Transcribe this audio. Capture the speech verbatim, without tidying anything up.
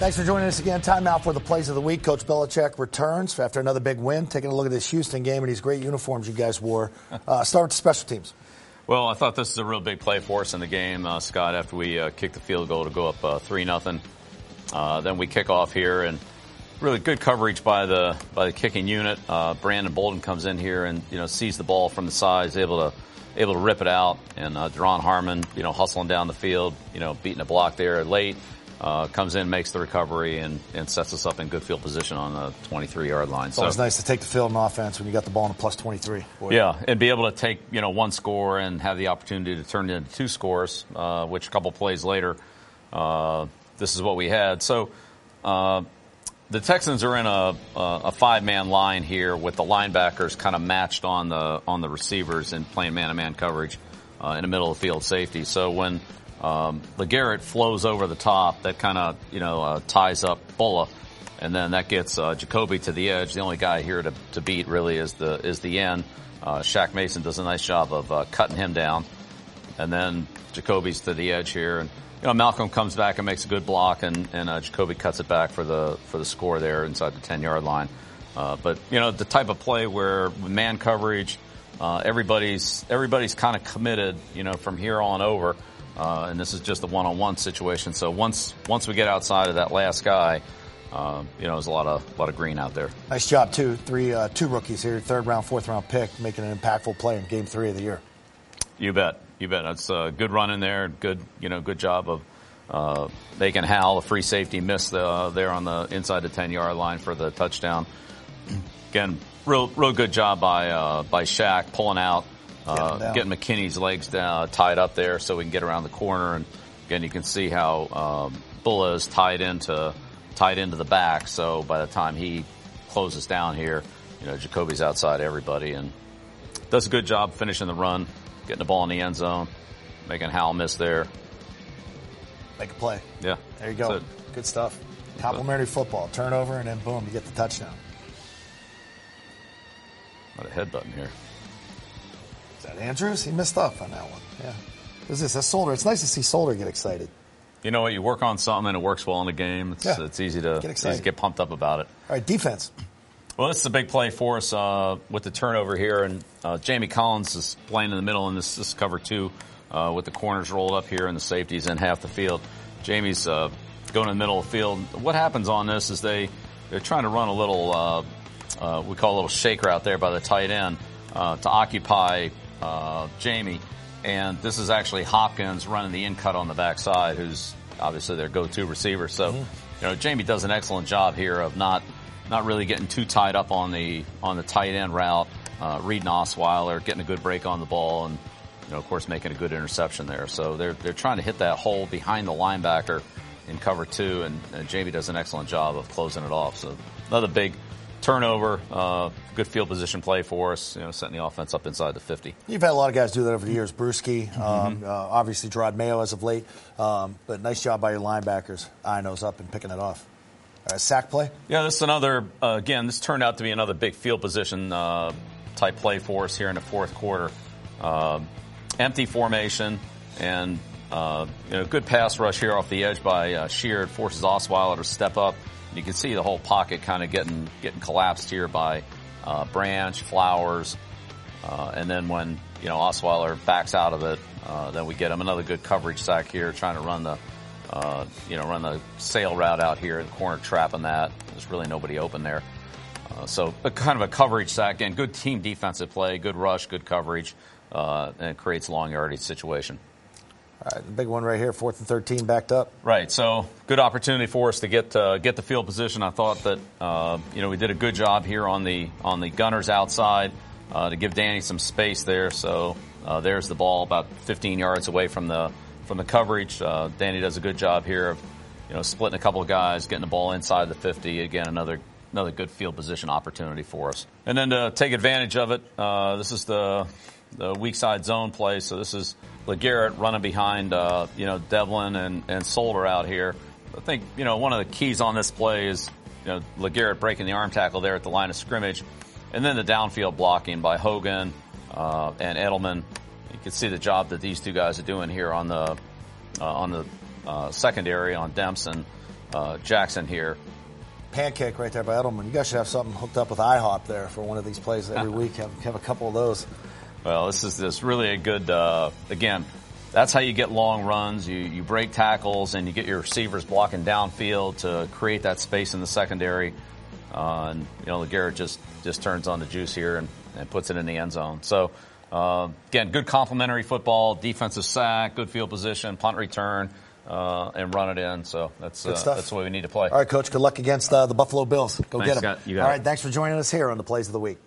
Thanks for joining us again. Time now for the plays of the week. Coach Belichick returns after another big win. Taking a look at this Houston game and these great uniforms you guys wore. Uh, start with the special teams. Well, I thought this is a real big play for us in the game, uh, Scott, after we uh, kicked the field goal to go up uh, three nothing. Uh, then we kick off here, and really good coverage by the by the kicking unit. Uh, Brandon Bolden comes in here and, you know, sees the ball from the side, is able to able to rip it out. And uh, Deron Harmon, you know, hustling down the field, you know, beating a block there late. Uh, comes in, makes the recovery, and, and sets us up in good field position on the twenty-three-yard line. It's always so nice to take the field in offense when you got the ball in a plus twenty-three. Boy. Yeah, and be able to take, you know, one score and have the opportunity to turn it into two scores, uh, which a couple plays later, uh, this is what we had. So uh, the Texans are in a, a five-man line here with the linebackers kind of matched on the on the receivers and playing man-to-man coverage uh, in the middle of the field safety. So when Um, LeGarrette flows over the top, that kind of, you know, uh, ties up Bulla, and then that gets uh, Jacoby to the edge. The only guy here to, to beat really is the is the end. Uh, Shaq Mason does a nice job of uh, cutting him down, and then Jacoby's to the edge here, and you know Malcolm comes back and makes a good block, and and uh, Jacoby cuts it back for the for the score there inside the ten-yard line. Uh, but you know the type of play where man coverage, uh, everybody's everybody's kind of committed, you know, from here on over. Uh, and this is just a one-on-one situation. So once once we get outside of that last guy, uh, you know, there's a lot of a lot of green out there. Nice job too. Three uh, two rookies here, third round, fourth round pick, making an impactful play in game three of the year. You bet, you bet. That's a good run in there. Good, you know, good job of uh, making Hal, a free safety, miss the, there on the inside the ten-yard line for the touchdown. Again, real real good job by uh, by Shaq pulling out. Uh, getting McKinney's legs down, tied up there so we can get around the corner. And again, you can see how um, Bulla is tied into tied into the back. So by the time he closes down here, you know, Jacoby's outside everybody and does a good job finishing the run, getting the ball in the end zone, making Hal miss there. Make a play. Yeah. There you go. Good stuff. Complimentary football. Turnover, and then boom, you get the touchdown. What a head button here. Is that Andrews? He missed up on that one. Yeah. Who's this? That's Solder. It's nice to see Solder get excited. You know what? You work on something and it works well in the game. It's, yeah. it's easy to get excited. Easy to get pumped up about it. All right, defense. Well, this is a big play for us uh, with the turnover here, and uh, Jamie Collins is playing in the middle in this, this cover two uh, with the corners rolled up here and the safeties in half the field. Jamie's uh, going in the middle of the field. What happens on this is they they're trying to run a little uh, uh, we call a little shaker out there by the tight end uh, to occupy. Uh, Jamie, and this is actually Hopkins running the in cut on the backside, who's obviously their go-to receiver. So, mm-hmm. you know, Jamie does an excellent job here of not not really getting too tied up on the on the tight end route, uh, reading Osweiler, getting a good break on the ball, and you know, of course, making a good interception there. So they're they're trying to hit that hole behind the linebacker in cover two, and, and Jamie does an excellent job of closing it off. So another big turnover, uh, good field position play for us, you know, setting the offense up inside the fifty. You've had a lot of guys do that over the years. Brewski, mm-hmm. um, uh, obviously Gerard Mayo as of late, um, but nice job by your linebackers, eyeing those up and picking it off. Uh, sack play? Yeah, this is another, uh, again, this turned out to be another big field position uh, type play for us here in the fourth quarter. Uh, empty formation and, uh, you know, good pass rush here off the edge by uh, Sheard, forces Osweiler to step up. You can see the whole pocket kind of getting getting collapsed here by uh, Branch, Flowers, uh, and then when you know Osweiler backs out of it, uh, then we get him another good coverage sack here, trying to run the uh, you know run the sail route out here in the corner, trapping that. There's really nobody open there, uh, so a kind of a coverage sack. Again, good team defensive play, good rush, good coverage, uh, and it creates a long yardage situation. All right, the big one right here, fourth and thirteen, backed up. Right, so good opportunity for us to get uh, get the field position. I thought that uh, you know we did a good job here on the on the gunners outside uh, to give Danny some space there. So uh, there's the ball about fifteen yards away from the from the coverage. Uh, Danny does a good job here of you know splitting a couple of guys, getting the ball inside the fifty. Again, another another good field position opportunity for us. And then to take advantage of it, uh, this is the the weak side zone play. So this is LeGarrette running behind, uh, you know, Devlin and, and Solder out here. I think, you know, one of the keys on this play is, you know, LeGarrette breaking the arm tackle there at the line of scrimmage. And then the downfield blocking by Hogan uh, and Edelman. You can see the job that these two guys are doing here on the uh, on the uh, secondary on Dempson. uh, Jackson here. Pancake right there by Edelman. You guys should have something hooked up with IHOP there for one of these plays every week. Have, have a couple of those. Well, this is this really a good, uh, again, that's how you get long runs. You, you break tackles and you get your receivers blocking downfield to create that space in the secondary. Uh, and, you know, LeGarrette just, just turns on the juice here and, and puts it in the end zone. So, uh, again, good complementary football, defensive sack, good field position, punt return. Uh, and run it in. So that's uh, that's the way we need to play. All right, Coach. Good luck against uh, the Buffalo Bills. Go Thanks, get them. Scott. You got All it. right. Thanks for joining us here on the Plays of the Week.